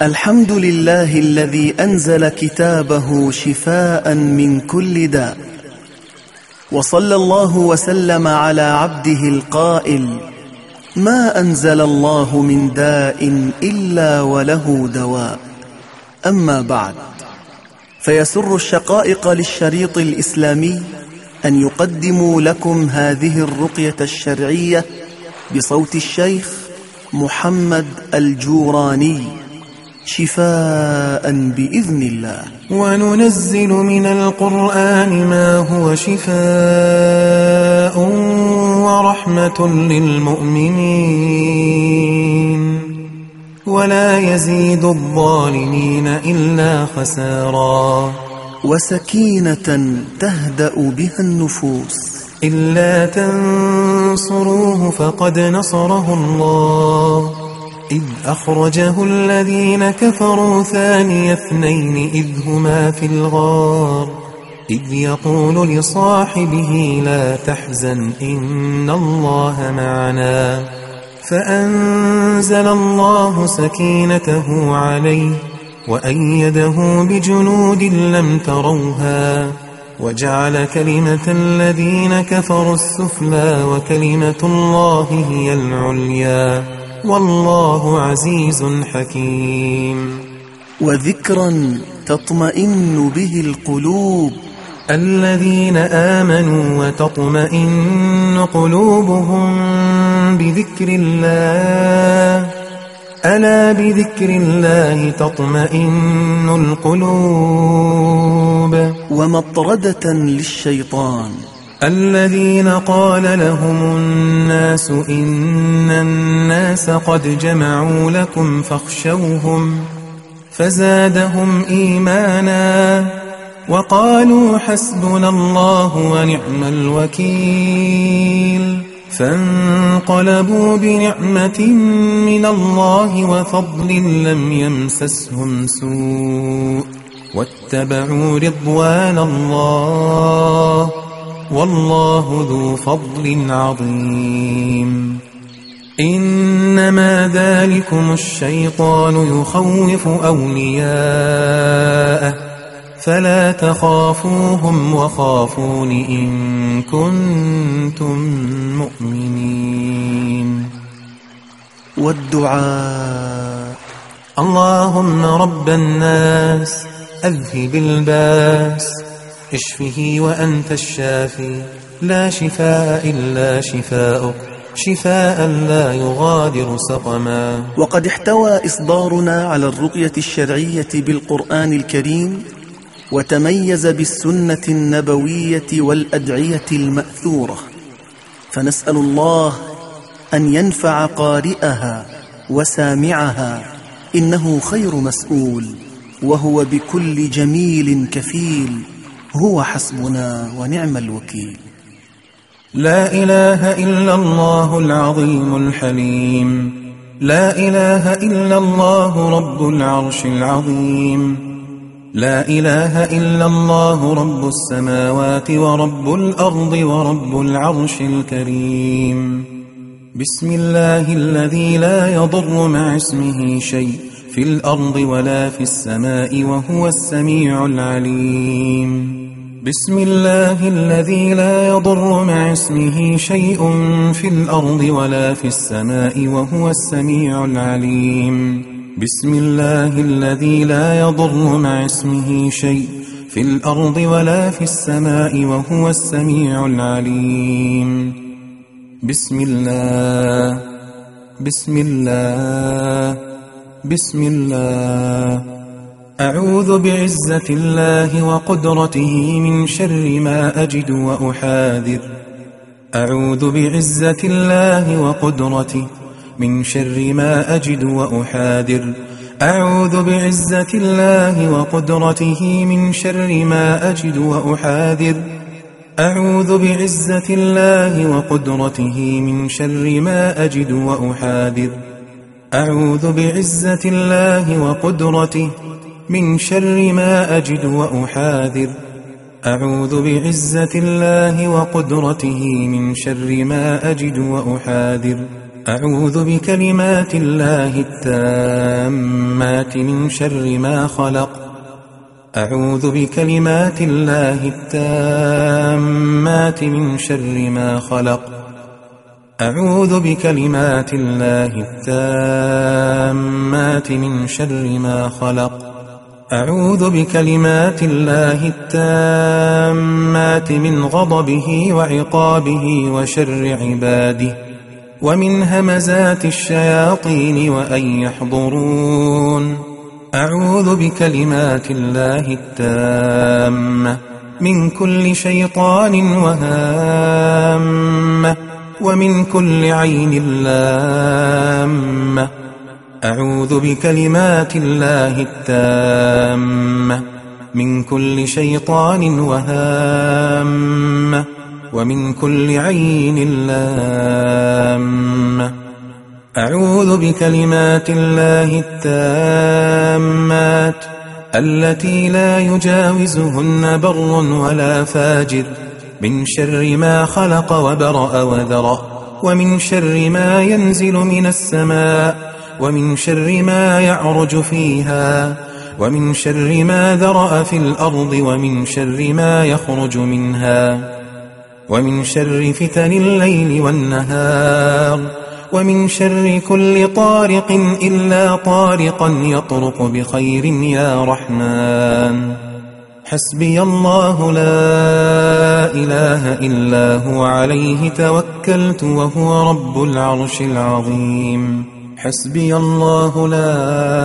الحمد لله الذي أنزل كتابه شفاء من كل داء، وصلى الله وسلم على عبده القائل: ما أنزل الله من داء إلا وله دواء. أما بعد، فيسر الشقائق للشريط الإسلامي أن يقدموا لكم هذه الرقية الشرعية بصوت الشيخ محمد الجوراني، شفاء بإذن الله. وننزل من القرآن ما هو شفاء ورحمة للمؤمنين ولا يزيد الظالمين إلا خسارا، وسكينة تهدأ بها النفوس. إلا تنصروه فقد نصره الله إذ أخرجه الذين كفروا ثاني اثنين إذ هما في الغار إذ يقول لصاحبه لا تحزن إن الله معنا، فأنزل الله سكينته عليه وأيده بجنود لم تروها وجعل كلمة الذين كفروا السفلى وكلمة الله هي العليا والله عزيز حكيم. وذكرا تطمئن به القلوب. الذين آمنوا وتطمئن قلوبهم بذكر الله ألا بذكر الله تطمئن القلوب. ومطردة للشيطان. الذين قال لهم الناس إن الناس قد جمعوا لكم فاخشوهم فزادهم إيمانا وقالوا حسبنا الله ونعم الوكيل، فانقلبوا بنعمة من الله وفضل لم يمسسهم سوء واتبعوا رضوان الله والله ذو فضل عظيم. إنما ذلكم الشيطان يخوف أولياءه فلا تخافوهم وخافون إن كنتم مؤمنين. والدعاء. اللهم رب الناس أذهب الباس اشفه وأنت الشافي لا شفاء إلا شفاؤك شفاء لا يغادر سقما. وقد احتوى إصدارنا على الرقية الشرعية بالقرآن الكريم، وتميز بالسنة النبوية والأدعية المأثورة، فنسأل الله أن ينفع قارئها وسامعها، إنه خير مسؤول وهو بكل جميل كفيل، هو حسبنا ونعم الوكيل. لا إله إلا الله العظيم الحليم، لا إله إلا الله رب العرش العظيم، لا إله إلا الله رب السماوات ورب الأرض ورب العرش الكريم. بسم الله الذي لا يضر مع اسمه شيء في الأرض ولا في السماء وهو السميع العليم. بسم الله الذي لا يضر مع اسمه شيء في الأرض ولا في السماء وهو السميع العليم. بسم الله الذي لا يضر مع اسمه شيء في الأرض ولا في السماء وهو السميع العليم. بسم الله بسم الله بسم الله. أعوذ بعزة الله وقدرته من شر ما أجد وأحاذر. أعوذ بعزة الله وقدرته من شر ما أجد وأحاذر. أعوذ بعزة الله وقدرته من شر ما أجد وأحاذر. أعوذ بعزة الله وقدرته من شر ما أجد وأحاذر. أعوذ بعزة الله وقدرته من شر ما أجد وأحاذر. أعوذ بعزة الله وقدرته من شر ما أجد وأحاذر. أعوذ بكلمات الله التامات من شر ما خلق. أعوذ بكلمات الله التامات من شر ما خلق. أعوذ بكلمات الله التامات من شر ما خلق. أعوذ بكلمات الله التامات من غضبه وعقابه وشر عباده ومن همزات الشياطين وأن يحضرون. أعوذ بكلمات الله التامة من كل شيطان وهامة ومن كل عين لامة. أعوذ بكلمات الله التامة من كل شيطان وهامة ومن كل عين لامة. أعوذ بكلمات الله التامات التي لا يجاوزهن بر ولا فاجر من شر ما خلق وبرأ وذره ومن شر ما ينزل من السماء ومن شر ما يعرج فيها ومن شر ما ذرأ في الأرض ومن شر ما يخرج منها ومن شر فتن الليل والنهار ومن شر كل طارق إلا طارقا يطرق بخير يا رحمن. حسبي الله لا إله إلا هو عليه توكلت وهو رب العرش العظيم. حسبي الله لا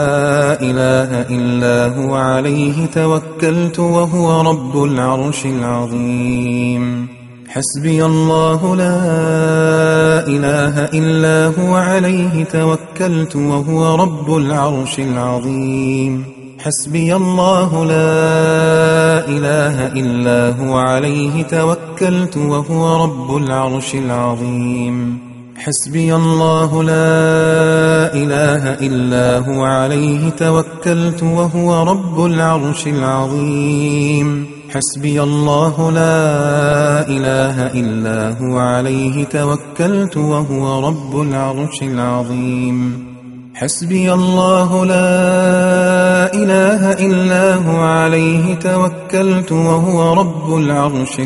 إله إلا هو عليه توكلت وهو رب العرش العظيم. حسبي الله لا إله إلا هو عليه توكلت وهو رب العرش العظيم. حسبي الله لا إله إلا هو عليه توكلت وهو رب العرش العظيم. حسبي الله لا إله إلا هو عليه توكلت وهو رب العرش العظيم. حسبي الله لا إله إلا هو عليه توكلت وهو رب العرش العظيم. حسبي الله لا إله إلا هو عليه توكلت وهو رب العرش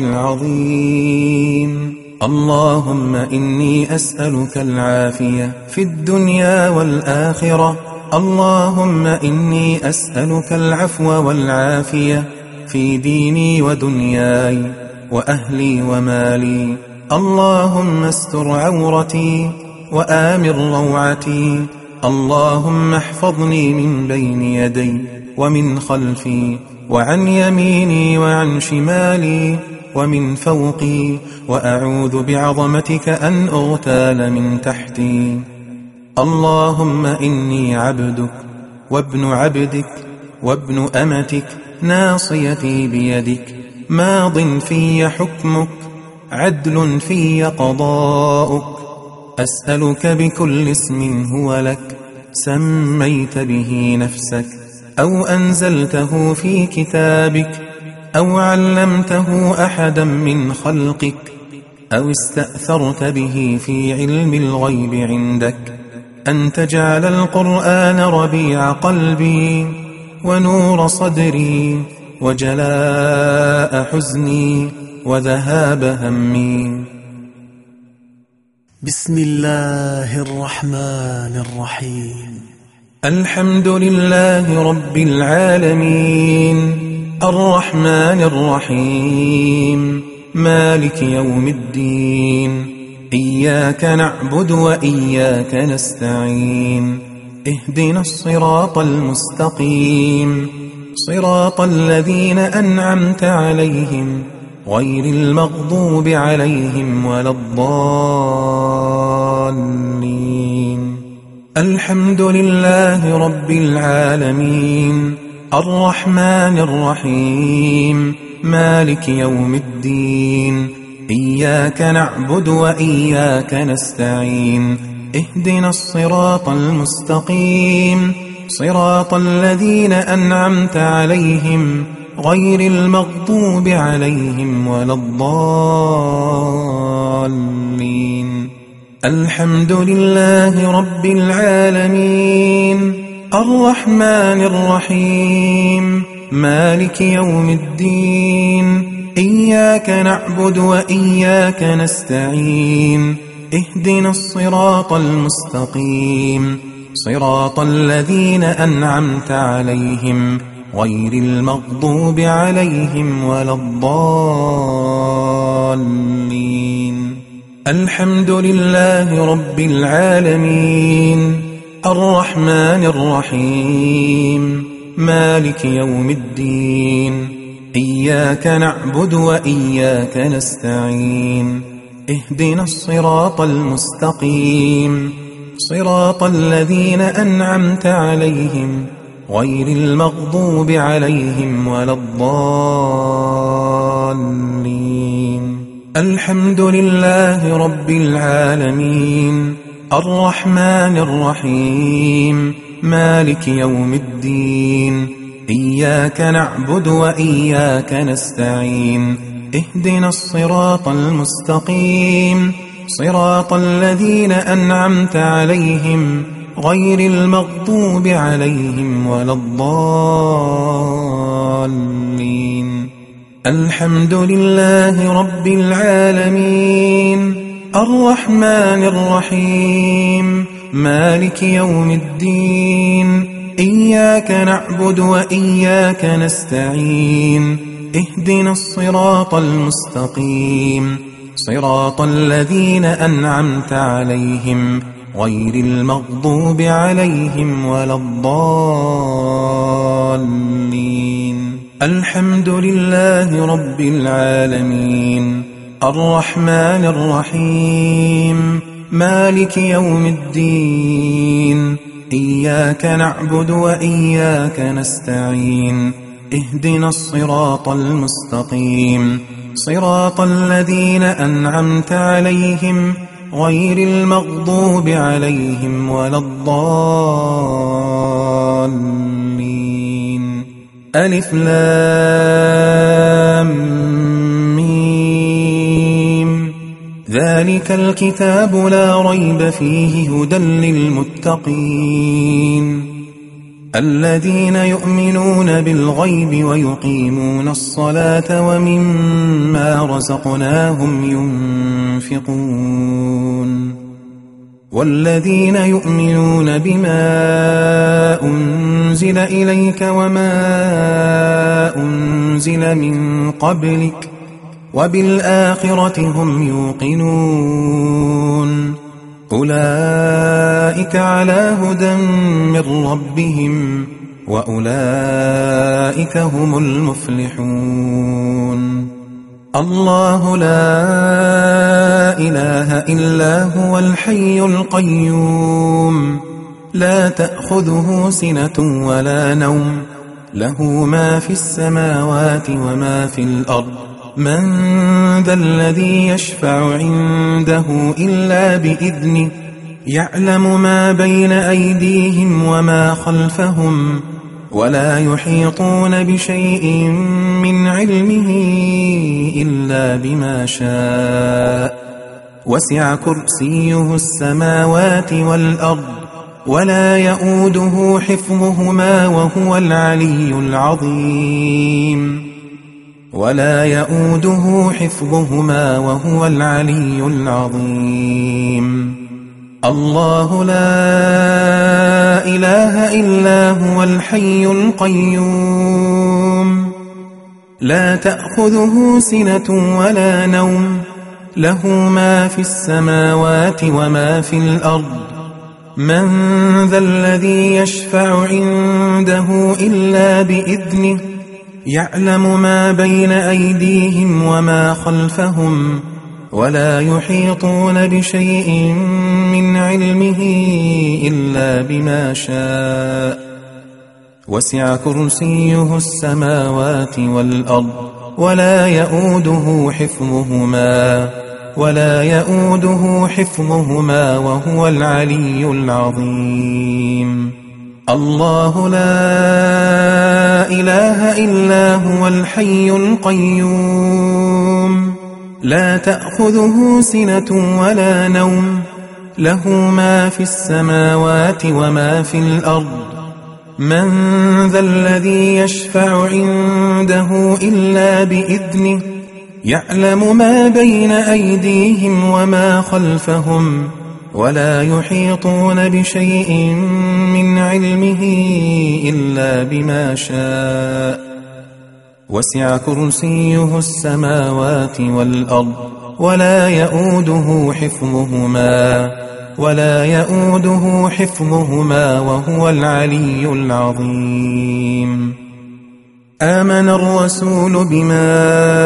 العظيم. اللهم إني أسألك العافية في الدنيا والآخرة. اللهم إني أسألك العفو والعافية في ديني ودنياي وأهلي ومالي. اللهم استر عورتي وآمن روعتي. اللهم احفظني من بين يدي ومن خلفي وعن يميني وعن شمالي ومن فوقي، وأعوذ بعظمتك أن أغتال من تحتي. اللهم إني عبدك وابن عبدك وابن أمتك، ناصيتي بيدك، ماض في حكمك، عدل في قضاؤك. أسألك بكل اسم هو لك سميت به نفسك أو أنزلته في كتابك أو علمته أحدا من خلقك أو استأثرت به في علم الغيب عندك، أن تجعل القرآن ربيع قلبي ونور صدري وجلاء حزني وذهاب همي. بسم الله الرحمن الرحيم. الحمد لله رب العالمين، الرحمن الرحيم، مالك يوم الدين. إياك نعبد وإياك نستعين، اهدنا الصراط المستقيم، صراط الذين أنعمت عليهم غير المغضوب عليهم ولا الضالين. الحمد لله رب العالمين، الرحمن الرحيم، مالك يوم الدين. إياك نعبد وإياك نستعين، اهدنا الصراط المستقيم، صراط الذين أنعمت عليهم غير المغضوب عليهم ولا الضالين. الحمد لله رب العالمين الرحمن الرحيم مالك يوم الدين إياك نعبد وإياك نستعين اهدنا الصراط المستقيم صراط الذين أنعمت عليهم غير المغضوب عليهم ولا الضالين. الحمد لله رب العالمين الرحمن الرحيم مالك يوم الدين إياك نعبد وإياك نستعين اهدنا الصراط المستقيم صراط الذين أنعمت عليهم غير المغضوب عليهم ولا الضالين. الحمد لله رب العالمين الرحمن الرحيم مالك يوم الدين إياك نعبد وإياك نستعين اهدنا الصراط المستقيم صراط الذين أنعمت عليهم غير المغضوب عليهم ولا الضالين. الحمد لله رب العالمين الرحمن الرحيم مالك يوم الدين إياك نعبد وإياك نستعين اهدنا الصراط المستقيم صراط الذين أنعمت عليهم غير المغضوب عليهم ولا الضالين. الحمد لله رب العالمين الرحمن الرحيم مالك يوم الدين إياك نعبد وإياك نستعين اهدنا الصراط المستقيم صراط الذين أنعمت عليهم غير المغضوب عليهم ولا الضالين. ألف لام ميم ذلك الكتاب لا ريب فيه هدى للمتقين الذين يؤمنون بالغيب ويقيمون الصلاة ومما رزقناهم ينفقون والذين يؤمنون بما أنزل إليك وما أنزل من قبلك وبالآخرة هم يوقنون أولئك على هدى من ربهم وأولئك هم المفلحون. الله لا إله إلا هو الحي القيوم لا تأخذه سنة ولا نوم له ما في السماوات وما في الأرض من ذا الذي يشفع عنده إلا بإذنه يعلم ما بين أيديهم وما خلفهم ولا يحيطون بشيء من علمه إلا بما شاء وسع كرسيه السماوات والأرض ولا يؤوده حفظهما وهو العلي العظيم ولا يؤوده حفظهما وهو العلي العظيم. الله لا إله إلا هو الحي القيوم لا تأخذه سنة ولا نوم له ما في السماوات وما في الأرض من ذا الذي يشفع عنده إلا بإذنه يعلم ما بين أيديهم وما خلفهم ولا يحيطون بشيء من علمه إلا بما شاء وسع كرسيه السماوات والأرض ولا يؤوده حفظهما وهو العلي العظيم. الله لا إله إلا هو الحي القيوم لا تأخذه سنة ولا نوم له ما في السماوات وما في الأرض من ذا الذي يشفع عنده إلا بإذنه يعلم ما بين أيديهم وما خلفهم ولا يحيطون بشيء من علمه إلا بما شاء وسع كرسيه السماوات والأرض ولا يؤوده حفظهما وهو العلي العظيم. آمن الرسول بما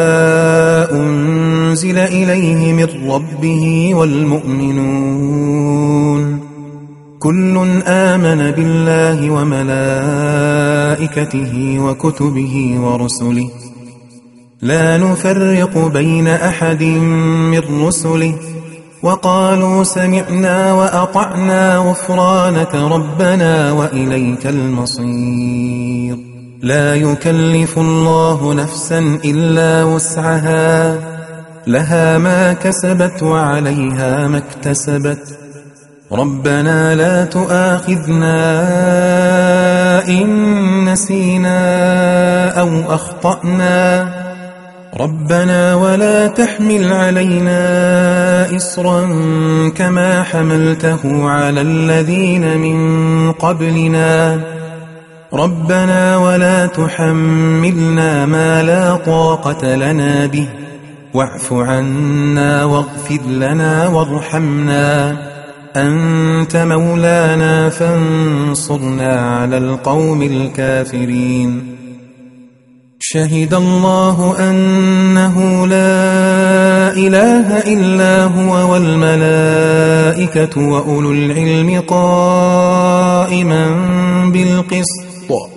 أنزل إليه من ربه والمؤمنون كل آمن بالله وملائكته وكتبه ورسله لا نفرق بين أحد من رسله وقالوا سمعنا وأطعنا غفرانك ربنا وإليك المصير. لا يكلف الله نفسا إلا وسعها لها ما كسبت وعليها ما اكتسبت ربنا لا تؤاخذنا إن نسينا أو أخطأنا ربنا ولا تحمل علينا إصرا كما حملته على الذين من قبلنا ربنا ولا تحملنا ما لا طاقة لنا به واعف عنا واغفر لنا وارحمنا أنت مولانا فانصرنا على القوم الكافرين. شهد الله أنه لا إله إلا هو والملائكة وأولو العلم قائما بالقسط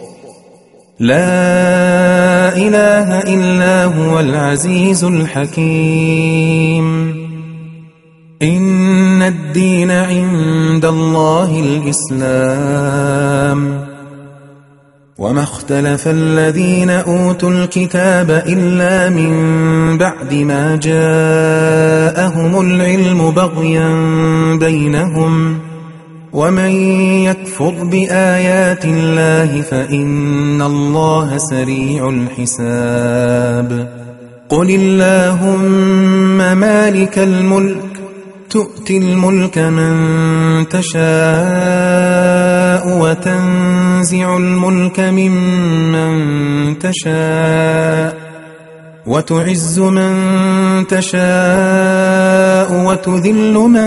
لا إله إلا هو العزيز الحكيم. إن الدين عند الله الإسلام وما اختلف الذين أوتوا الكتاب إلا من بعد ما جاءهم العلم بغيا بينهم ومن يكفر بآيات الله فإن الله سريع الحساب. قل اللهم مالك الملك تؤتي الملك من تشاء وتنزع الملك ممن تشاء وتعز من تشاء وتذل من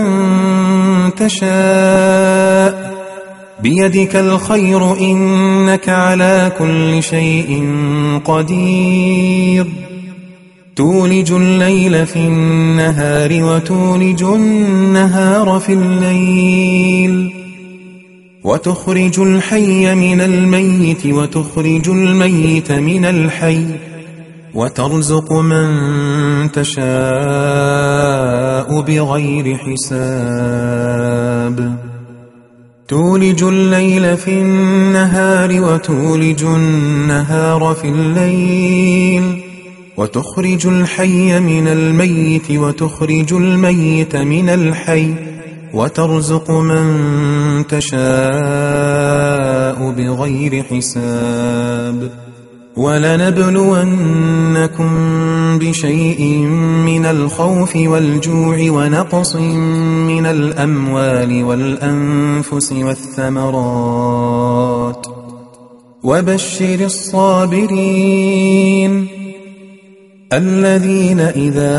تشاء بيدك الخير إنك على كل شيء قدير. تولج الليل في النهار وتولج النهار في الليل وتخرج الحي من الميت وتخرج الميت من الحي وترزق من تشاء بغير حساب. تولج الليل في النهار وتولج النهار في الليل وتخرج الحي من الميت وتخرج الميت من الحي وترزق من تشاء بغير حساب. ولنبلونكم بشيء من الخوف والجوع ونقص من الأموال والأنفس والثمرات وبشر الصابرين الذين إذا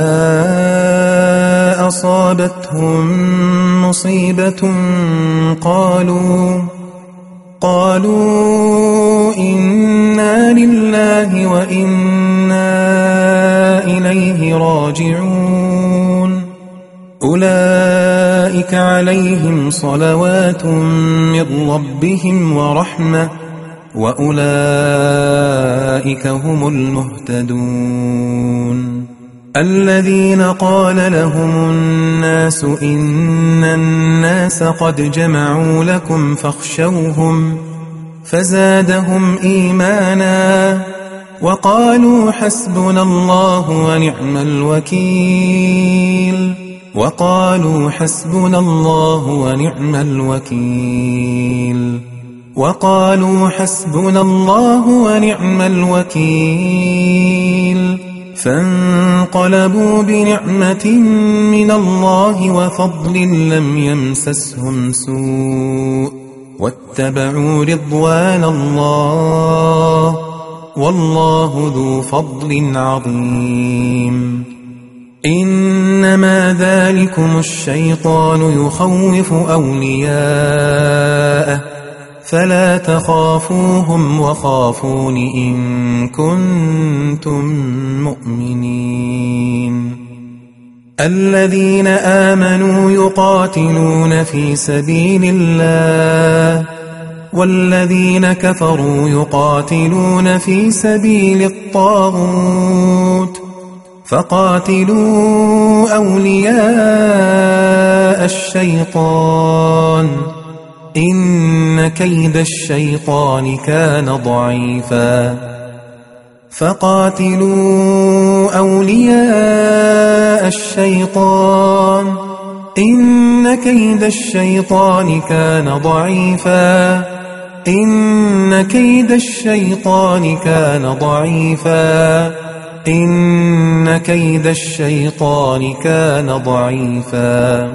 أصابتهم مصيبة قالوا إنا لله وإنا إليه راجعون. أولئك عليهم صلوات من ربهم ورحمة وأولئك هم المهتدون. الذين قال لهم الناس إن الناس قد جمعوا لكم فاخشوهم فزادهم إيمانا وقالوا حسبنا الله ونعم الوكيل. وقالوا حسبنا الله ونعم الوكيل وقالوا حسبنا الله ونعم الوكيل فانقلبوا بنعمة من الله وفضل لم يمسسهم سوء واتبعوا رضوان الله والله ذو فضل عظيم إنما ذلكم الشيطان يخوف أولياءه فلا تخافوهم وخافون إن كنتم مؤمنين الذين آمنوا يقاتلون في سبيل الله والذين كفروا يقاتلون في سبيل الطاغوت فقاتلوا أولياء الشيطان إن كيد الشيطان كان ضعيفا فقاتلوا أولياء الشيطان إن كيد الشيطان كان ضعيفا إن كيد الشيطان كان ضعيفا إن كيد الشيطان كان ضعيفا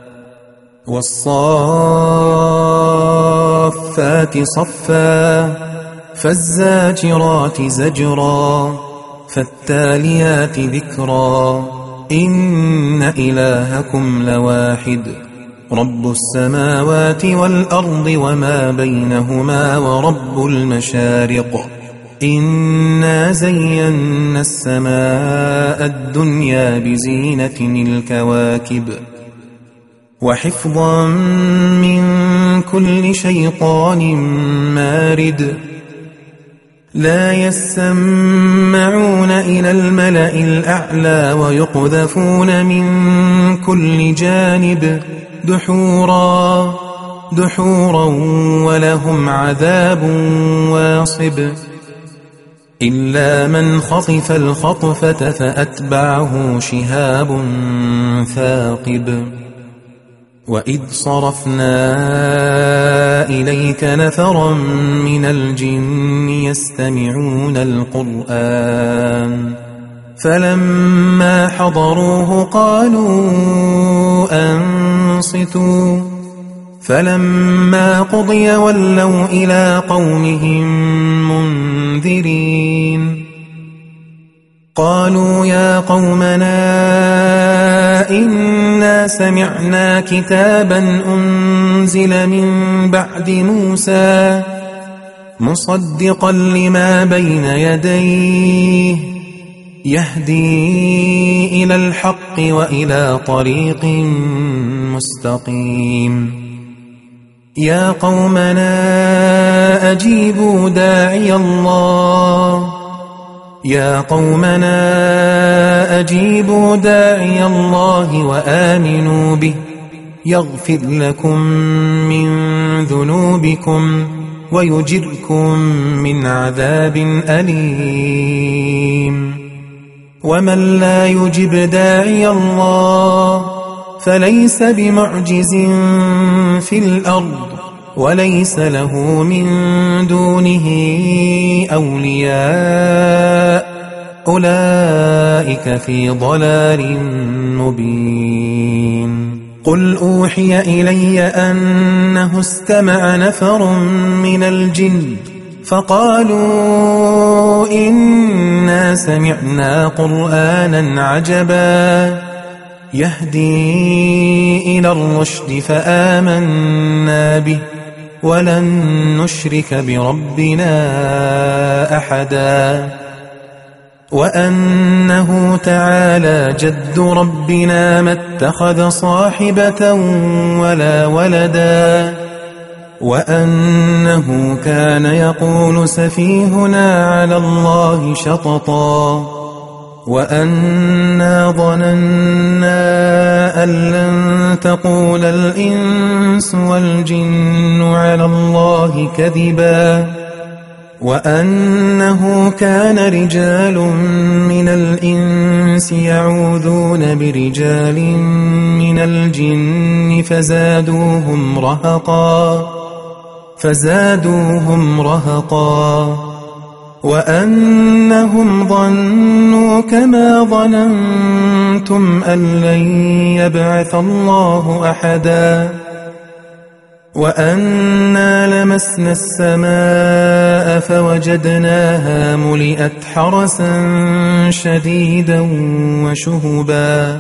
والصافات صفا فالزاجرات زجرا فالتاليات ذكرا إن إلهكم لواحد رب السماوات والأرض وما بينهما ورب المشارق إنا زينا السماء الدنيا بزينة الكواكب وحفظا من كل شيطان مارد لا يسمعون إلى الملأ الأعلى ويقذفون من كل جانب دحورا ولهم عذاب واصب إلا من خطف الخطفة فأتبعه شهاب ثاقب وإذ صرفنا إليك نفرا من الجن يستمعون القرآن فلما حضروه قالوا أنصتوا فلما قضي ولوا إلى قومهم منذرين قالوا يا قومنا إنا سمعنا كتابا أنزل من بعد موسى مصدقا لما بين يديه يهدي إلى الحق وإلى طريق مستقيم يا قومنا أجيبوا داعي الله يا قومنا أجيبوا داعي الله وآمنوا به يغفر لكم من ذنوبكم ويجركم من عذاب أليم ومن لا يجب داعي الله فليس بمعجز في الأرض وليس له من دونه أولياء أولئك في ضلال مبين قل أوحي إلي أنه استمع نفر من الجن فقالوا إنا سمعنا قرآنا عجبا يهدي إلى الرشد فآمنا به ولن نشرك بربنا أحدا وأنه تعالى جد ربنا ما اتخذ صاحبة ولا ولدا وأنه كان يقول سفيهنا على الله شططا وأنا ظننا أن لن تقول الإنس والجن على الله كذبا وأنه كان رجال من الإنس يعوذون برجال من الجن فزادوهم رهقا وأنهم ظنوا كما ظننتم أن لن يبعث الله أحدا وأنا لمسنا السماء فوجدناها ملئت حرسا شديدا وشهبا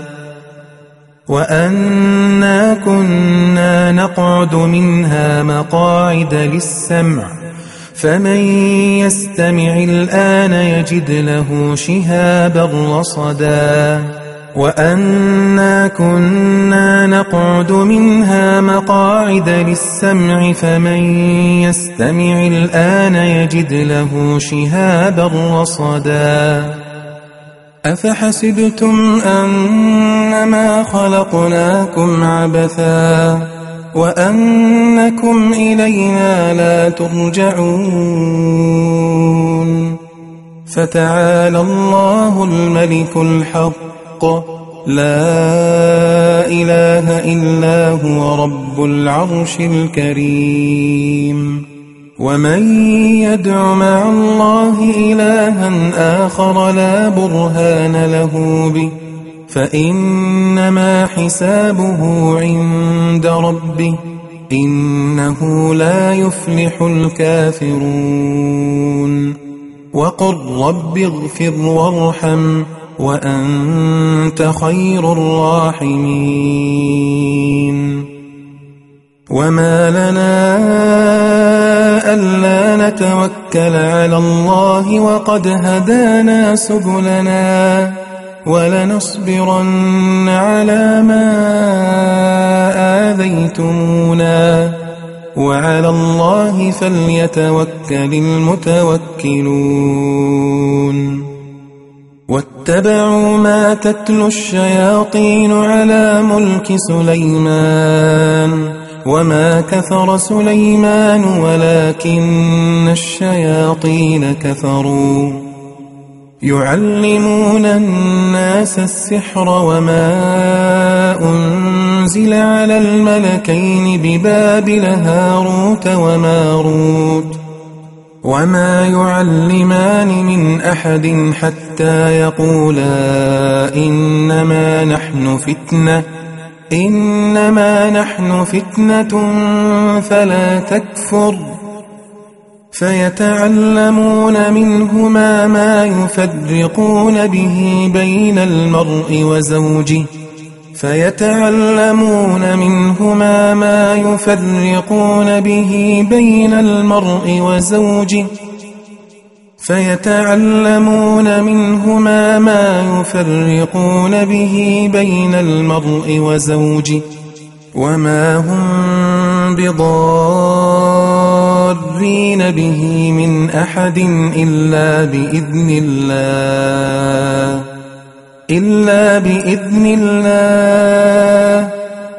وأنا كنا نقعد منها مقاعد للسمع فمن يستمع الآن يجد له شهابا رصدا وأنا كنا نقعد منها مقاعد للسمع فمن يستمع الآن يجد له شهابا رصدا أفحسبتم أنما خلقناكم عبثا وأنكم إلينا لا ترجعون فتعالى الله الملك الحق لا إله إلا هو رب العرش الكريم ومن يدع مع الله إلها آخر لا برهان له به فإنما حسابه عند ربه إنه لا يفلح الكافرون وقل رب اغفر وارحم وأنت خير الراحمين وما لنا ألا نتوكل على الله وقد هدانا سبلنا ولنصبرن على ما آذيتمونا وعلى الله فليتوكل المتوكلون واتبعوا ما تتلو الشياطين على ملك سليمان وما كفر سليمان ولكن الشياطين كفروا يعلمون الناس السحر وما أنزل على الملكين ببابل هاروت وماروت وما يعلمان من أحد حتى يقولا إنما نحن فتنة فلا تكفر فيتعلمون منهما ما يفرقون به بين المرء وزوجه وما هم بضارين به من أحد إلا بإذن الله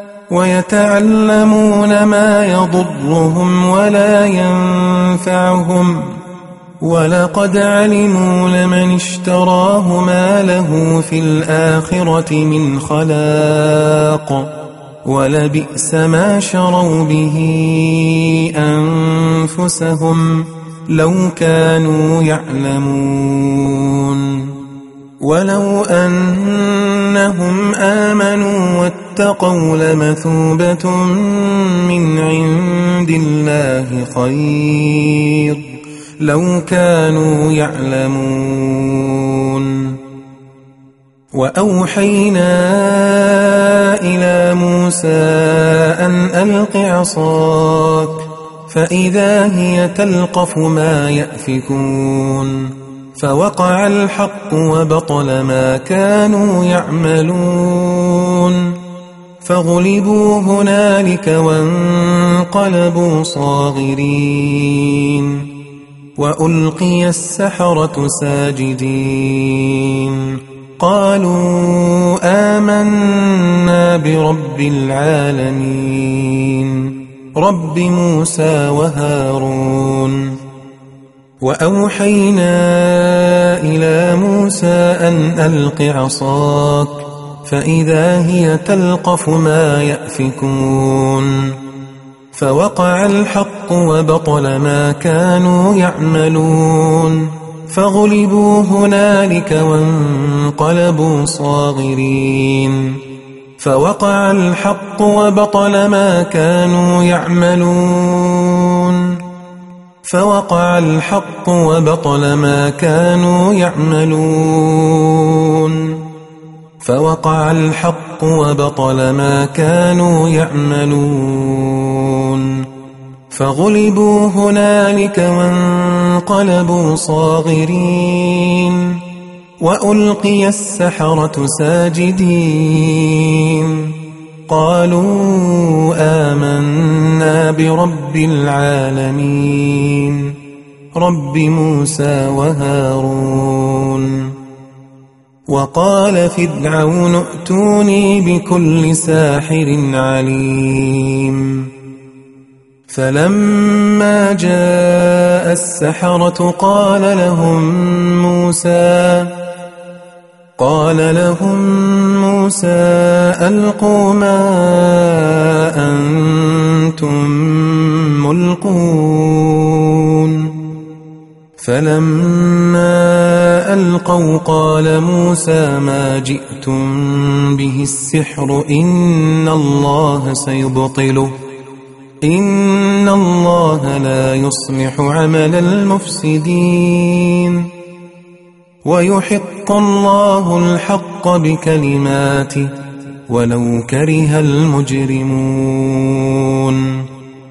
ويتعلمون ما يضرهم ولا ينفعهم ولقد علموا لمن اشتراه ما له في الآخرة من خلاق ولبئس ما شروا به أنفسهم لو كانوا يعلمون ولو أنهم آمنوا واتقوا لمثوبة من عند الله خير لو كانوا يعلمون وأوحينا إلى موسى أن ألق عصاك فإذا هي تلقف ما يأفكون فوقع الحق وبطل ما كانوا يعملون فغلبوا هنالك وانقلبوا صاغرين وألقي السحرة ساجدين قالوا آمنا برب العالمين رب موسى وهارون وأوحينا إلى موسى أن ألق عصاك فإذا هي تلقف ما يأفكون فوقع الحق وبطل ما كانوا يعملون فغلبوا هنالك وانقلبوا صاغرين فوقع الحق وبطل ما كانوا يعملون فوقع الحق وبطل ما كانوا يعملون فوقع الحق وبطل ما كانوا يعملون فغلبوا هنالك وانقلبوا صاغرين وألقي السحرة ساجدين قالوا آمنا برب العالمين رب موسى وهارون وقال فرعون ائتوني بكل ساحر عليم فلما جاء السحرة قال لهم موسى ألقوا ما أنتم ملقون فلما ألقوا قال موسى ما جئتم به السحر إن الله سيبطله إن الله لا يصلح عمل المفسدين ويحق الله الحق بكلماته ولو كره المجرمون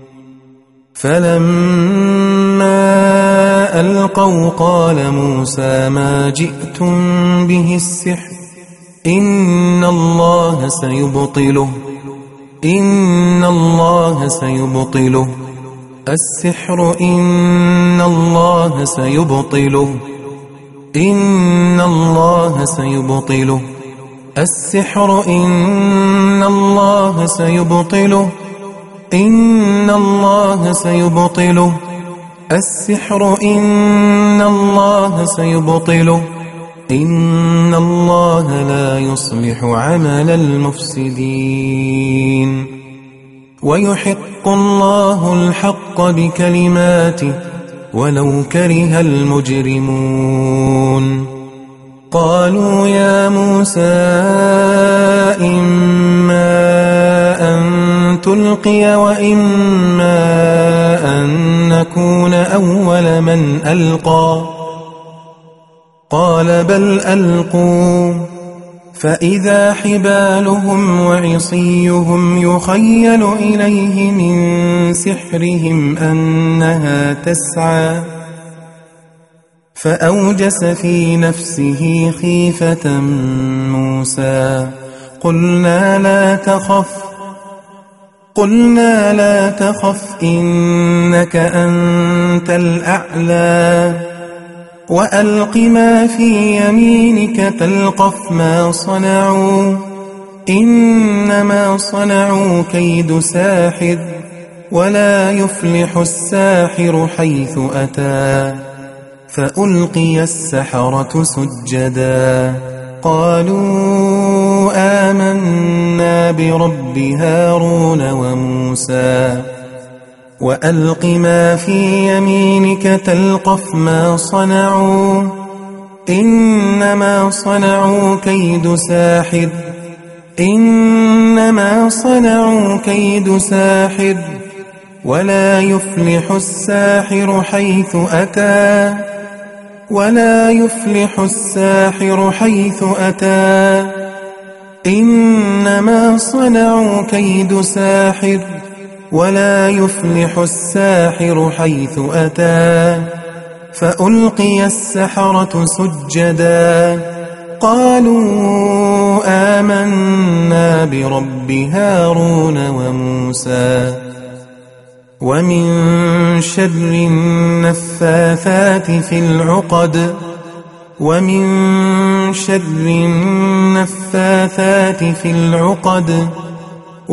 فلما ألقوا قال موسى ما جئتم به السحر إن الله سيبطله إن الله سيبطله السحر إن الله سيبطله إن الله سيبطله السحر إن الله سيبطله إن الله سيبطله السحر إن الله سيبطله إن الله لا يصلح عمل المفسدين ويحق الله الحق بكلماته ولو كره المجرمون قالوا يا موسى إما أن تلقي وإما أن نكون أول من ألقى قال بل ألقوا فإذا حبالهم وعصيهم يخيل إليه من سحرهم أنها تسعى فأوجس في نفسه خيفة موسى قلنا لا تخف إنك أنت الأعلى وألق ما في يمينك تلقف ما صنعوا إنما صنعوا كيد ساحر ولا يفلح الساحر حيث أتى فألقي السحرة سجدا قالوا آمنا برب هارون وموسى وألق ما في يمينك تلقف ما صنعوا إنما صنعوا كيد ساحر إنما صنعوا كيد ساحر ولا يفلح الساحر حيث أتى ولا يفلح الساحر حيث أتى إنما صنعوا كيد ساحر ولا يفلح الساحر حيث أتى فألقي السحرة سجدا قالوا آمنا برب هارون وموسى ومن شر النفاثات في العقد ومن شر النفاثات في العقد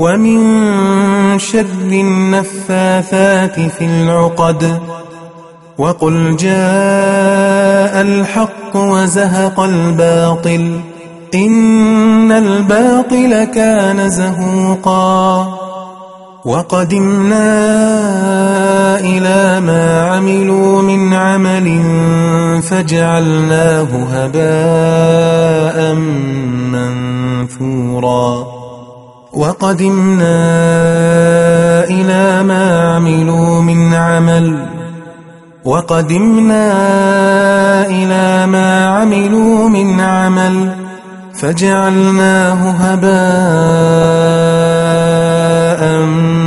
ومن شر النفاثات في العقد وقل جاء الحق وزهق الباطل إن الباطل كان زهوقا وقدمنا إلى ما عملوا من عمل فجعلناه هباء منثورا وقدمنا إلى ما عملوا من عمل فجعلناه هباء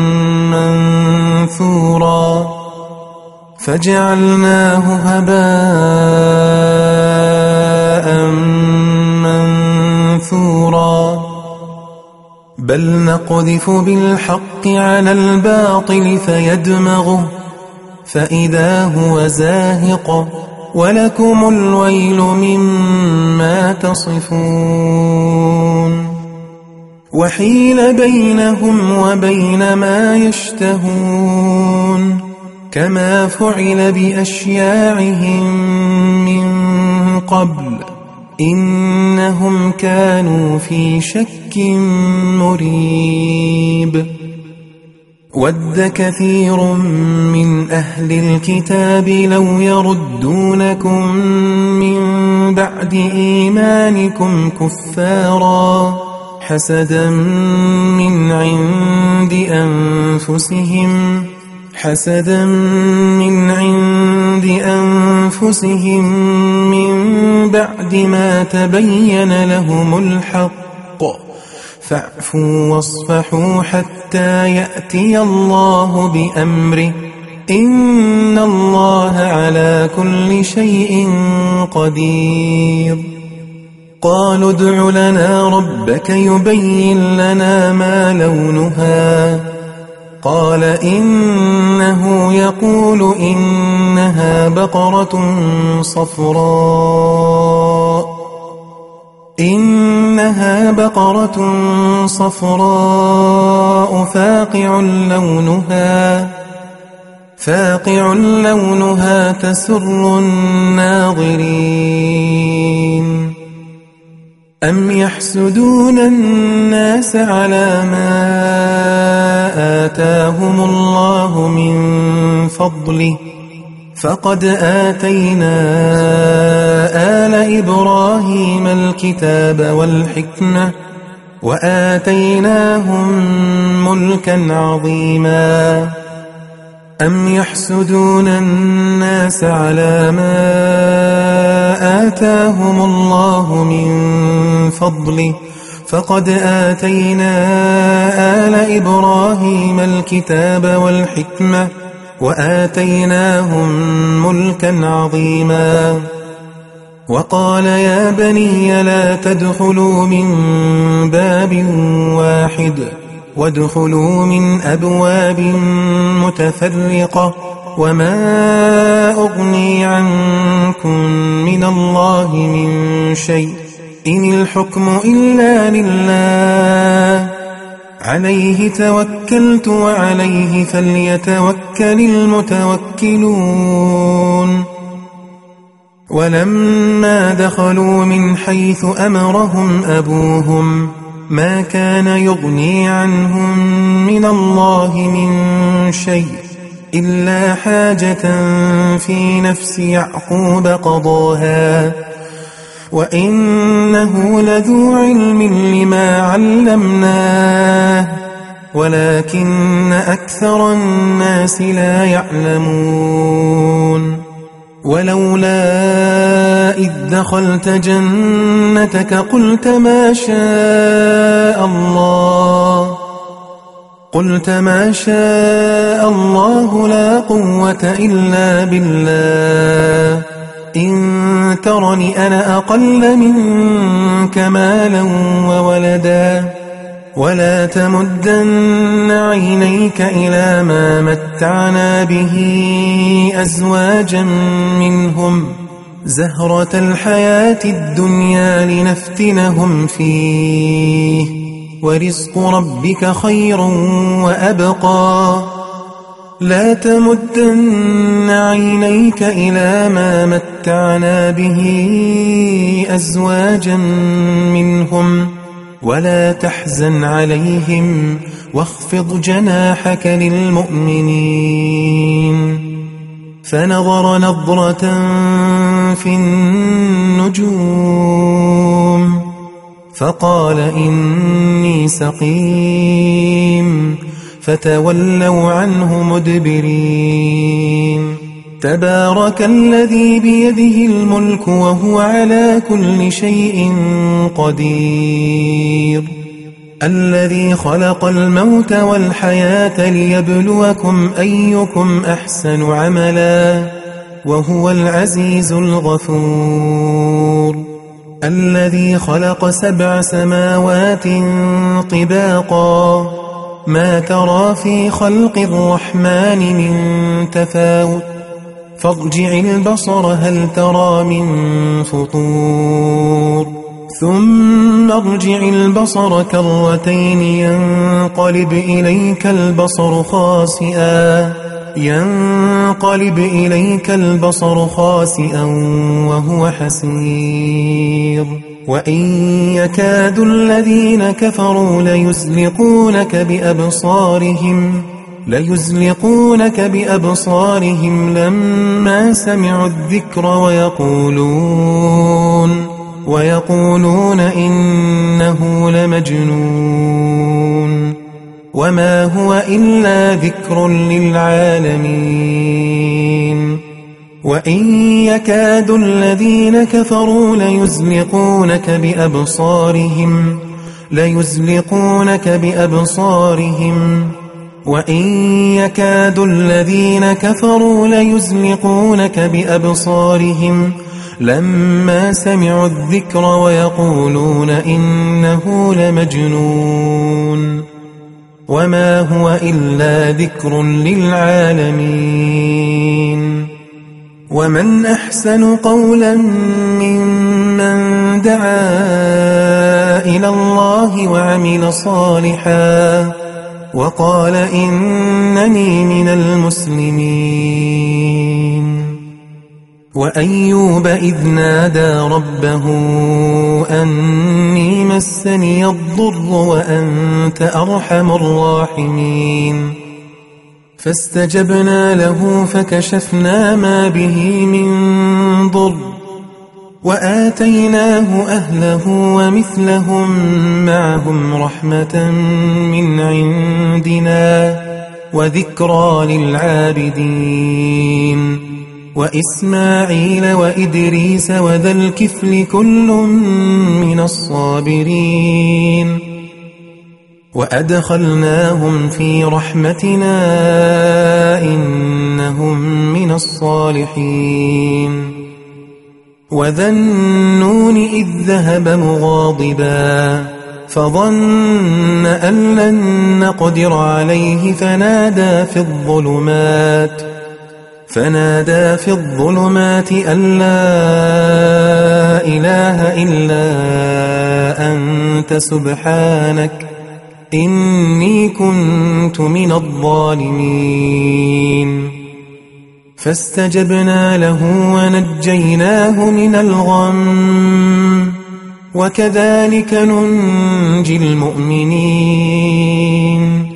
منثورا بل نقذف بالحق على الباطل فيدمغه فإذا هو زاهق ولكم الويل مما تصفون وحيل بينهم وبين ما يشتهون كما فعل بأشياعهم من قبل إنهم كانوا في شك مريب ود كثير من أهل الكتاب لو يردونكم من بعد إيمانكم كفارا حسدا من عند أنفسهم من بعد ما تبين لهم الحق فاعفوا واصفحوا حتى يأتي الله بأمره إن الله على كل شيء قدير قالوا ادع لنا ربك يبين لنا ما لونها قال إنه يقول إنها بقرة صفراء فاقع لونها تسر الناظرين أم يحسدون الناس على ما آتاهم الله من فضله فقد آتينا آل إبراهيم الكتاب والحكمة وآتيناهم ملكا عظيما أم يحسدون الناس على ما آتاهم الله من فضله فقد آتينا آل إبراهيم الكتاب والحكمة وآتيناهم ملكا عظيما وقال يا بني لا تدخلوا من باب واحد وادخلوا من أبواب متفرقة وما أغني عنكم من الله من شيء إن الحكم إلا لله عليه توكلت وعليه فليتوكل المتوكلون ولما دخلوا من حيث أمرهم أبوهم ما كان يغني عنهم من الله من شيء إلا حاجة في نفس يعقوب قضاها وإنه لذو علم لما علمناه ولكن أكثر الناس لا يعلمون ولولا إذ دخلت جنتك قلت ما شاء الله لا قوة إلا بالله إن ترني أنا أقل منك مالا وولدا ولا تمدن عينيك إلى ما متعنا به أزواجا منهم زهرة الحياة الدنيا لنفتنهم فيه ورزق ربك خير وأبقى لا تمدن عينيك إلى ما متعنا به أزواجا منهم ولا تحزن عليهم واخفض جناحك للمؤمنين. فنظر نظرة في النجوم فقال إني سقيم، فتولوا عنه مدبرين. تبارك الذي بيده الملك وهو على كل شيء قدير، الذي خلق الموت والحياة ليبلوكم أيكم أحسن عملا وهو العزيز الغفور. الذي خلق 7 سماوات طباقا ما ترى في خلق الرحمن من تفاوت فارجع البصر هل ترى من فطور ثم ارجع البصر كرتين ينقلب إليك البصر خاسئا وهو حسير. وإن يكاد الذين كفروا ليزلقونك بأبصارهم لما سمعوا الذكر ويقولون إنه لمجنون وما هو إلا ذكر للعالمين. وإن يكاد الذين كفروا ليزلقونك بأبصارهم وإن يكاد الذين كفروا ليزلقونك بأبصارهم لما سمعوا الذكر ويقولون إنه لمجنون وما هو إلا ذكر للعالمين. ومن أحسن قولا ممن دعا إلى الله وعمل صالحا وقال إنني من المسلمين. وأيوب إذ نادى ربه أني مسني الضر وأنت أرحم الراحمين فاستجبنا له فكشفنا ما به من ضر وآتيناه أهله ومثلهم معهم رحمة من عندنا وذكرى للعابدين. وإسماعيل وإدريس وذا الكفل كل من الصابرين وأدخلناهم في رحمتنا إنهم من الصالحين. وذا النون إذ ذهب مغاضبا فظن أن لن نقدر عليه فنادى في الظلمات أن لا إله إلا أنت سبحانك إني كنت من الظالمين. فاستجبنا له ونجيناه من الغم وكذلك ننجي المؤمنين.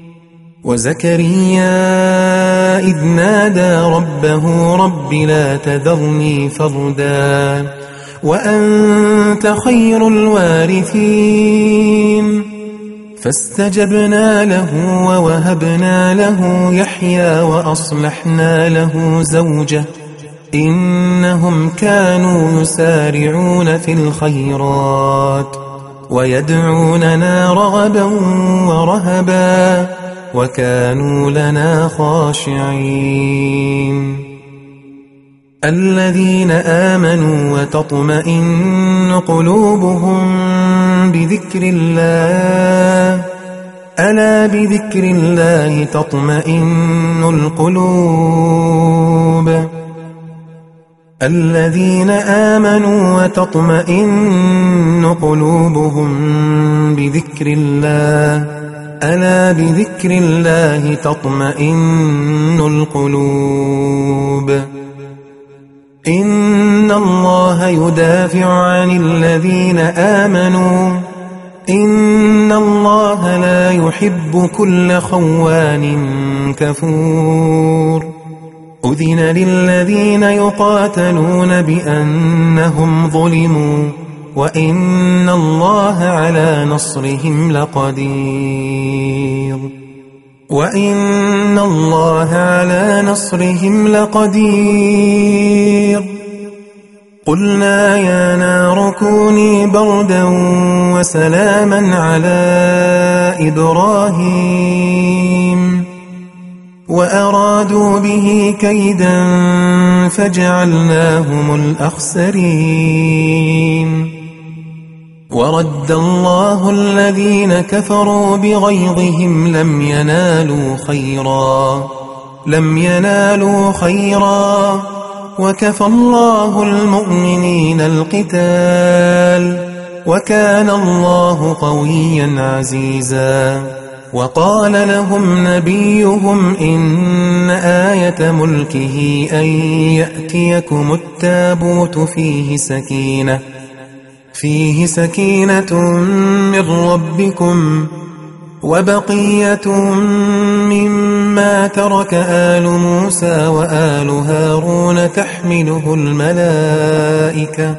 وزكريا إذ نادى ربه رب لا تذرني فردا وأنت خير الوارثين فاستجبنا له ووهبنا له يحيى وأصلحنا له زوجه إنهم كانوا يسارعون في الخيرات ويدعوننا رغبا ورهبا وكانوا لنا خاشعين. الذين آمنوا وتطمئن قلوبهم بذكر الله ألا بذكر الله تطمئن القلوب. الذين آمنوا وتطمئن قلوبهم بذكر الله ألا بذكر الله تطمئن القلوب إن الله يدافع عن الذين آمنوا إن الله لا يحب كل خوان كفور أذن للذين يقاتلون بأنهم ظلموا وإن الله على نصرهم لقدير وإن الله على نصرهم لقدير قلنا يا نار كوني بردا وسلاما على إبراهيم وأرادوا به كيدا فجعلناهم الأخسرين ورد الله الذين كفروا بغيظهم لم ينالوا خيرا وكفى الله المؤمنين القتال وكان الله قويا عزيزا وقال لهم نبيهم إن آية ملكه أن يأتيكم التابوت فيه سكينة من ربكم وبقية مما ترك آل موسى وآل هارون تحمله الملائكة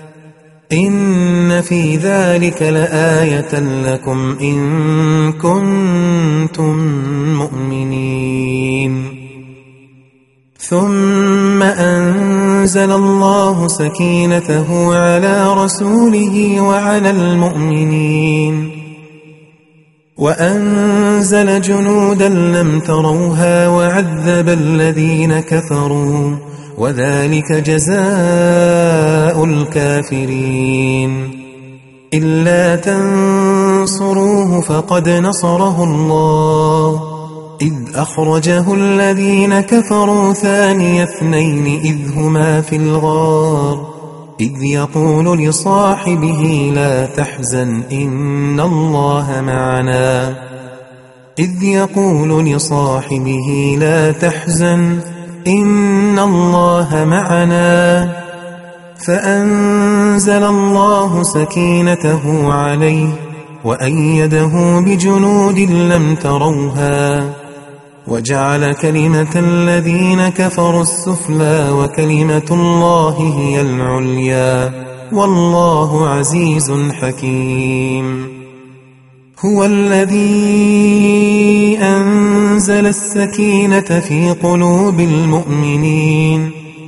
إن في ذلك لآية لكم إن كنتم مؤمنين ثم أنزل الله سكينته على رسوله وعلى المؤمنين وأنزل جنودا لم تروها وعذب الذين كفروا وذلك جزاء الكافرين إلا تنصروه فقد نصره الله إذ أخرجه الذين كفروا ثاني اثنين إذ هما في الغار إذ يقول لصاحبه لا تحزن إن الله معنا فأنزل الله سكينته عليه وأيده بجنود لم تروها وجعل كلمة الذين كفروا السفلى وكلمة الله هي العليا والله عزيز حكيم هو الذي أنزل السكينة في قلوب المؤمنين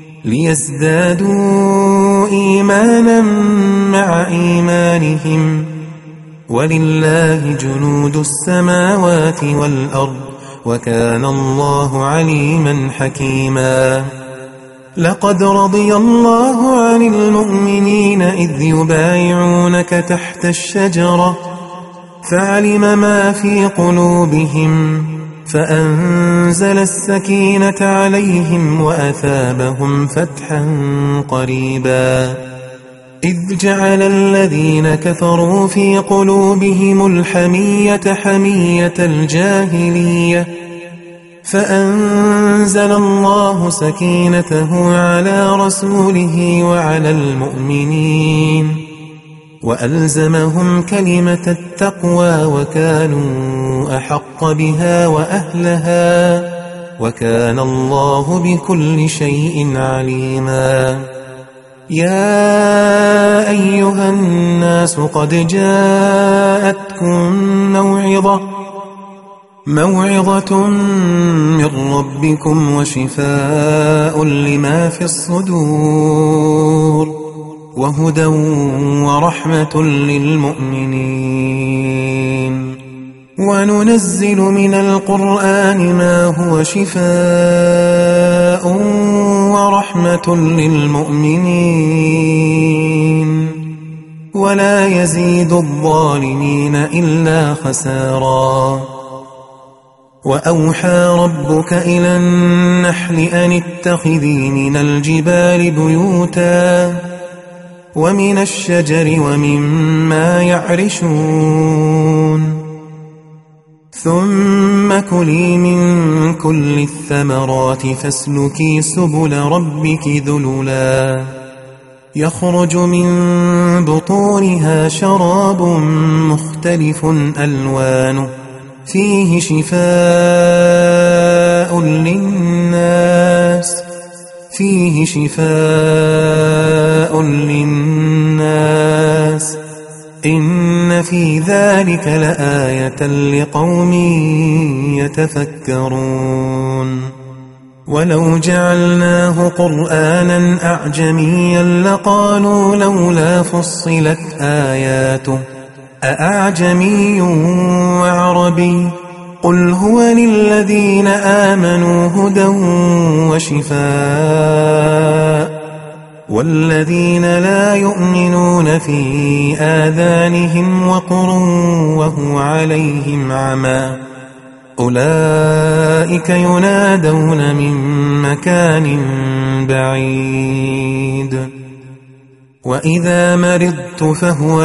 ليزدادوا إيمانا مع إيمانهم ولله جنود السماوات والأرض وكان الله عليما حكيما لقد رضي الله عن المؤمنين إذ يبايعونك تحت الشجرة فعلم ما في قلوبهم فأنزل السكينة عليهم وأثابهم فتحا قريبا إذ جعل الذين كفروا في قلوبهم الحمية حمية الجاهلية فأنزل الله سكينته على رسوله وعلى المؤمنين وألزمهم كلمة التقوى وكانوا أحق بها وأهلها وكان الله بكل شيء عليما يا أيها الناس قد جاءتكم موعظة من ربكم وشفاء لما في الصدور وهدى ورحمة للمؤمنين وننزل من القرآن ما هو شفاء ورحمة للمؤمنين ولا يزيد الظالمين إلا خسارا وأوحى ربك إلى النحل أن اتخذي من الجبال بيوتا ومن الشجر ومما يعرشون ثم كلي من كل الثمرات فاسلكي سبل ربك ذللا يخرج من بطونها شراب مختلف ألوانه فيه شفاء للناس إن في ذلك لآية لقوم يتفكرون ولو جعلناه قرآنا أعجميا لقالوا لولا فصلت آياته أأعجمي وعربي قل هو للذين آمنوا هدى وشفاء والذين لا يؤمنون في آذانهم وقر وهو عليهم عمى أولئك ينادون من مكان بعيد وإذا مرضت فهو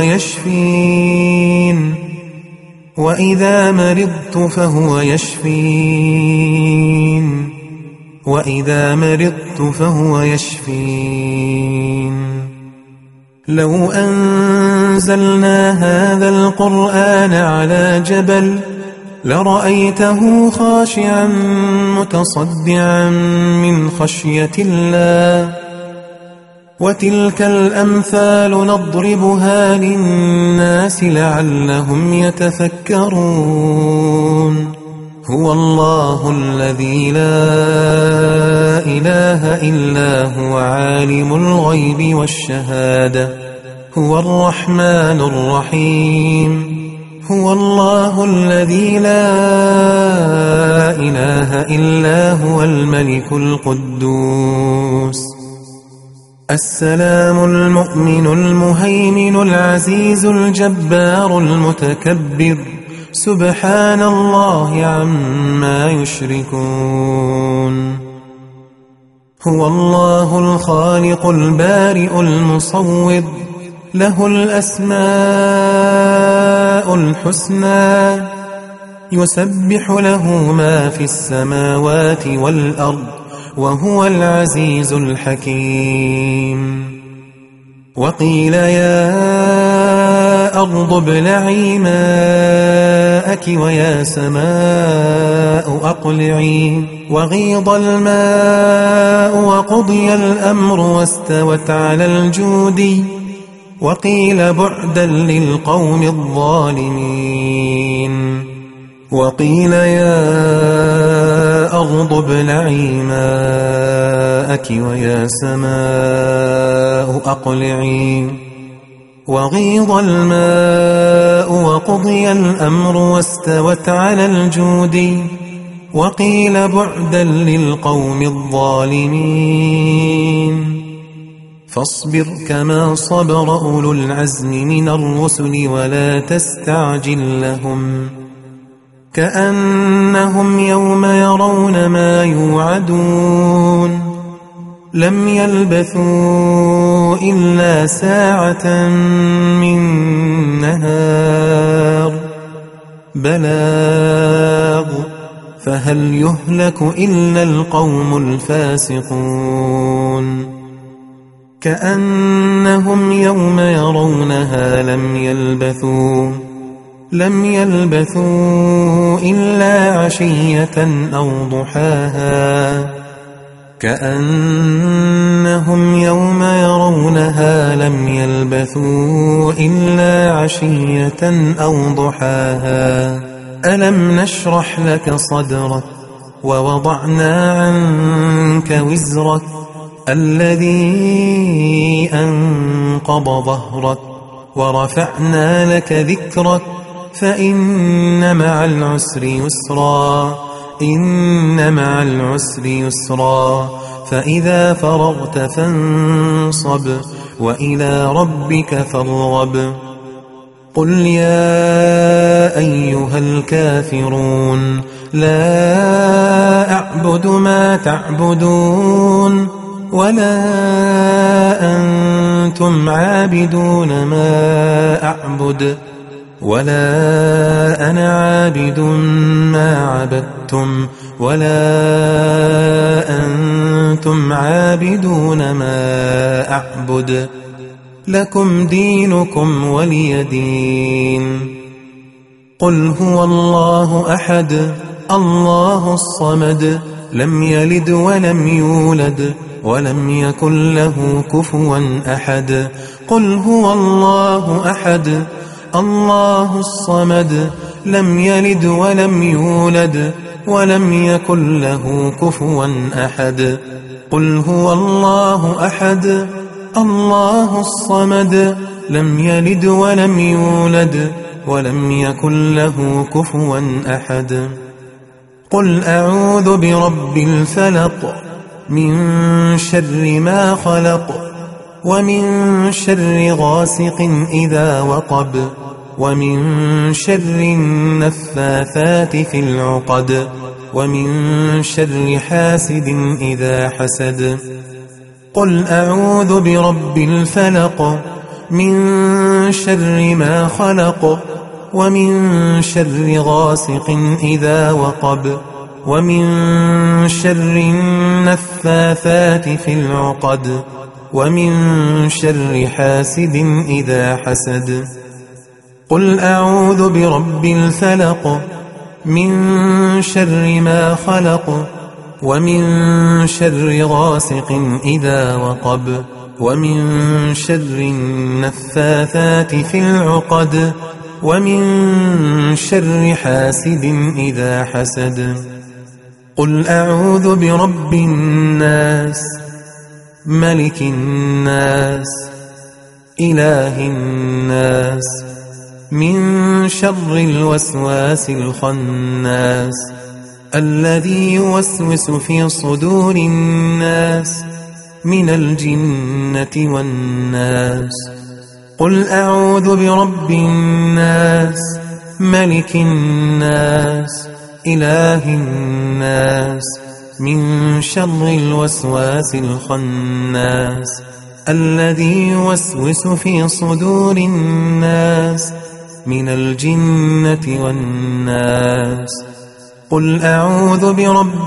يشفين لو أنزلنا هذا القرآن على جبل لرأيته خاشعا متصدعا من خشية الله وتلك الأمثال نضربها للناس لعلهم يتفكرون هو الله الذي لا إله إلا هو عالم الغيب والشهادة هو الرحمن الرحيم هو الله الذي لا إله إلا هو الملك القدوس السلام المؤمن المهيمن العزيز الجبار المتكبر سبحان الله عما يشركون هو الله الخالق البارئ المصور له الأسماء الحسنى يسبح له ما في السماوات والأرض وهو العزيز الحكيم وقيل يا أرض ابلعي ماءك ويا سماء أقلعي وغيض الماء وقضي الأمر واستوت على الجود وقيل بعدا للقوم الظالمين وقيل يا أرض ابلعي ماءك ويا سماء أقلعي وغيض الماء وقضي الأمر واستوت على الجود وقيل بعدا للقوم الظالمين فاصبر كما صبر أولو العزم من الرسل ولا تستعجل لهم كأنهم يوم يرون ما يوعدون لم يلبثوا إلا ساعة من نهار بلاغ فهل يهلك إلا القوم الفاسقون كأنهم يوم يرونها لم يلبثوا إلا عشية أو ضحاها كأنهم يوم يرونها لم يلبثوا إلا عشية أو ضحاها ألم نشرح لك صدرك ووضعنا عنك وزرك الذي أنقض ظهرك ورفعنا لك ذكرك فإن مع العسر يسرا فإذا فرغت فانصب وإلى ربك فارغب قل يا أيها الكافرون لا أعبد ما تعبدون ولا أنتم عابدون ما أعبد ولا أنا عابد ما عبدتم ولا أنتم عابدون ما أعبد لكم دينكم ولي دين. قل هو الله أحد الله الصمد لم يلد ولم يولد ولم يكن له كفوا أحد. قل هو الله أحد الله الصمد لم يلد ولم يولد ولم يكن له كفوا أحد. قل هو الله أحد الله الصمد لم يلد ولم يولد ولم يكن له كفوا أحد. قل أعوذ برب الفلق من شر ما خلق ومن شر غاسق إذا وقب ومن شر النفاثات في العقد ومن شر حاسد إذا حسد. قل أعوذ برب الفلق من شر ما خلق ومن شر غاسق إذا وقب ومن شر النفاثات في العقد ومن شر حاسد إذا حسد. قل أعوذ برب الفلق من شر ما خلق ومن شر غاسق إذا وقب ومن شر النفاثات في العقد ومن شر حاسد إذا حسد. قل أعوذ برب الناس ملك الناس إله الناس من شر الوسواس الخناس الذي يوسوس في صدور الناس من الجنة والناس. قل أعوذ برب الناس ملك الناس إله الناس من شر الوسواس الخناس الذي يوسوس في صدور الناس من الجنة والناس. قل أعوذ برب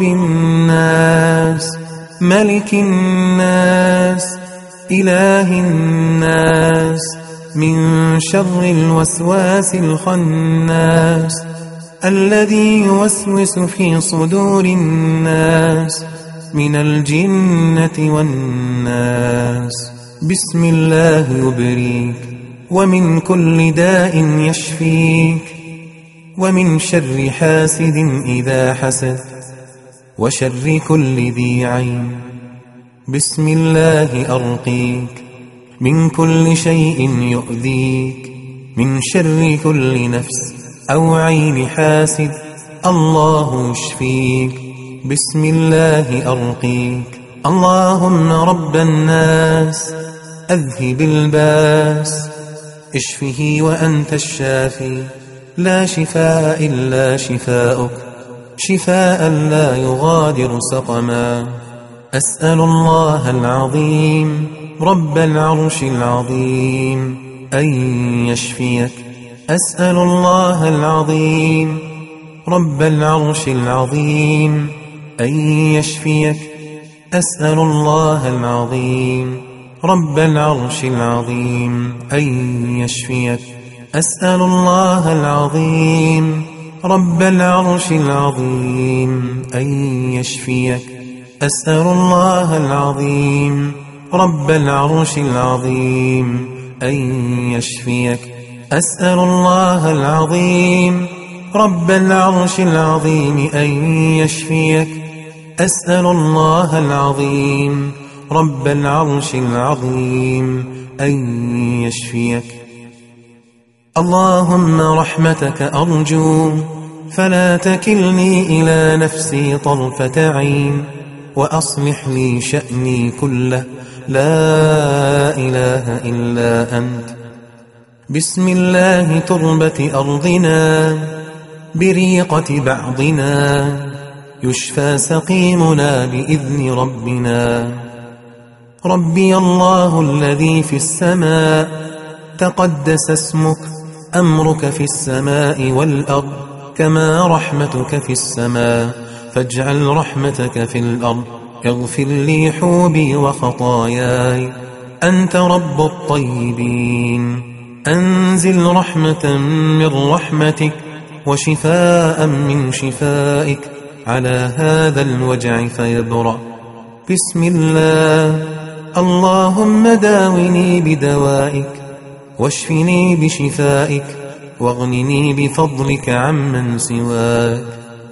الناس ملك الناس إله الناس من شر الوسواس الخناس الذي يوسوس في صدور الناس من الجنة والناس. بسم الله يبريك ومن كل داء يشفيك ومن شر حاسد إذا حسد وشر كل ذي عين. بسم الله أرقيك من كل شيء يؤذيك من شر كل نفس أو عين حاسد الله يشفيك. بسم الله أرقيك. اللهم رب الناس أذهب الباس اشفه وأنت الشافي لا شفاء إلا شفاؤك شفاء لا يغادر سقما. أسأل الله العظيم رب العرش العظيم أن يشفيك. أسأل الله العظيم رب العرش العظيم أن يشفيك. أسأل الله العظيم رب العرش العظيم أن يشفيك. أسأل الله العظيم رب العرش العظيم أن يشفيك. أسأل الله العظيم رب العرش العظيم أن يشفيك. أسأل الله العظيم رب العرش العظيم أن يشفيك. أسأل الله العظيم رب العرش العظيم أن يشفيك. اللهم رحمتك أرجو فلا تكلني إلى نفسي طرفة عين وأصلح لي شأني كله لا إله إلا أنت. بسم الله تربة أرضنا بريقة بعضنا يشفى سقيمنا بإذن ربنا. ربي الله الذي في السماء تقدس اسمك أمرك في السماء والأرض كما رحمتك في السماء، فاجعل رحمتك في الأرض. اغفر لي حوبي وخطاياي، أنت رب الطيبين. أنزل رحمة من رحمتك وشفاء من شفائك على هذا الوجع فيبرأ. بسم الله. اللهم داوني بدوائك واشفني بشفائك واغنني بفضلك عمن سواك.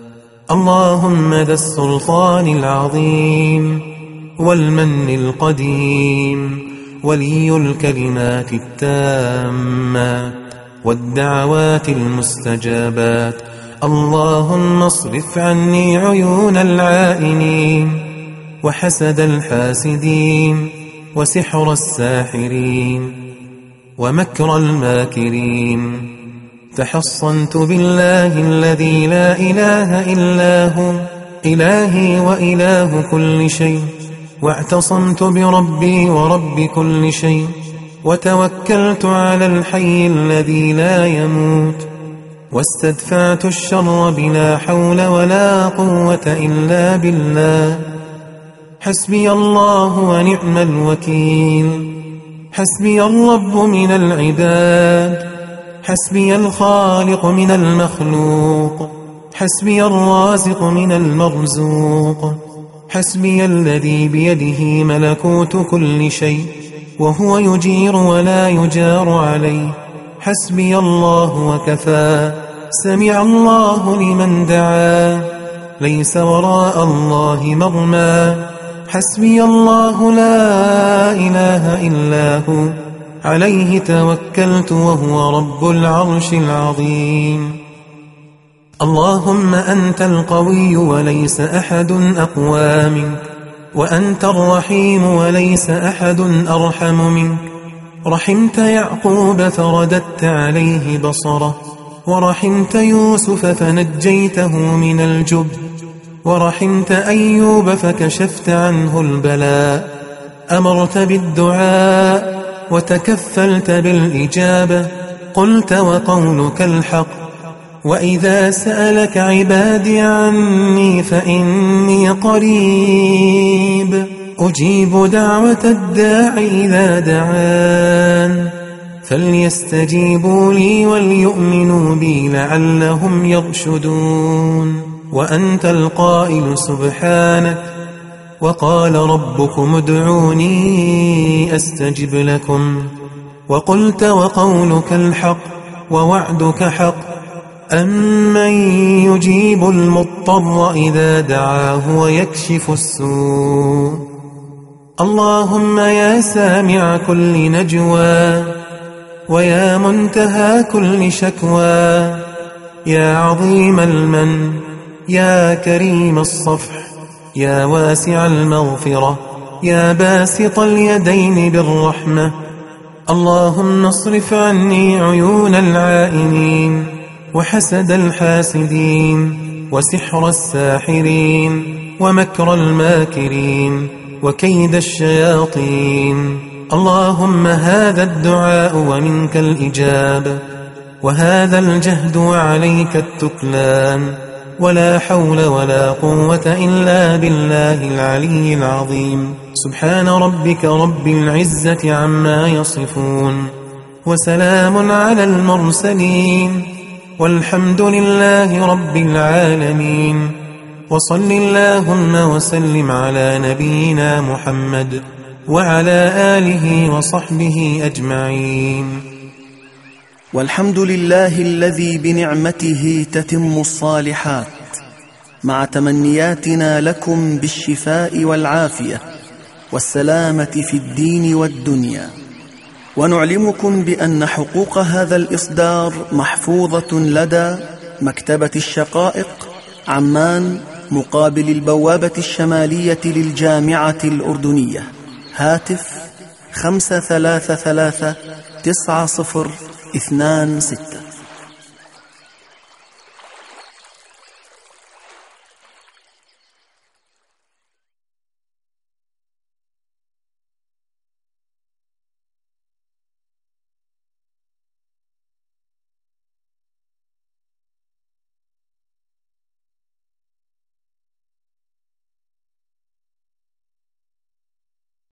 اللهم ذا السلطان العظيم والمن القديم، ولي الكلمات التامات والدعوات المستجابات، اللهم اصرف عني عيون العائنين وحسد الحاسدين وسحر الساحرين ومكر الماكرين. تحصنت بالله الذي لا إله إلا هو إلهي وإله كل شيء، واعتصمت بربي ورب كل شيء، وتوكلت على الحي الذي لا يموت، واستدفعت الشر بلا حول ولا قوة إلا بالله. حسبي الله ونعم الوكيل، حسبي الرب من العباد، حسبي الخالق من المخلوق، حسبي الرازق من المرزوق، حسبي الذي بيده ملكوت كل شيء وهو يجير ولا يجار عليه. حسبي الله وكفى، سمع الله لمن دعا، ليس وراء الله مرمى. حسبي الله لا إله إلا هو، عليه توكلت وهو رب العرش العظيم. اللهم أنت القوي وليس أحد أقوى منك، وأنت الرحيم وليس أحد أرحم منك. رحمت يعقوب فرددت عليه بصره، ورحمت يوسف فنجيته من الجب، ورحمت أيوب فكشفت عنه البلاء. أمرت بالدعاء وتكفلت بالإجابة، قلت وقولك الحق. وإذا سألك عبادي عني فإني قريب، أجيب دعوة الداع إذا دعان، فليستجيبوا لي وليؤمنوا بي لعلهم يرشدون. وأنت القائل سبحانك، وقال ربكم ادعوني أستجب لكم. وقلت وقولك الحق ووعدك حق، أمن يجيب المضطر إذا دعاه ويكشف السوء. اللهم يا سامع كل نجوى، ويا منتهى كل شكوى، يا عظيم المن، يا كريم الصفح، يا واسع المغفرة، يا باسط اليدين بالرحمة. اللهم اصرف عني عيون العائنين وحسد الحاسدين وسحر الساحرين ومكر الماكرين وكيد الشياطين. اللهم هذا الدعاء ومنك الإجابة، وهذا الجهد وعليك التكلان، ولا حول ولا قوة إلا بالله العلي العظيم. سبحان ربك رب العزة عما يصفون، وسلام على المرسلين، والحمد لله رب العالمين. وصل اللهم وسلم على نبينا محمد وعلى آله وصحبه أجمعين. والحمد لله الذي بنعمته تتم الصالحات، مع تمنياتنا لكم بالشفاء والعافية والسلامة في الدين والدنيا. ونعلمكم بأن حقوق هذا الإصدار محفوظة لدى مكتبة الشقائق، عمان، مقابل البوابة الشمالية للجامعة الأردنية. هاتف 533 9026.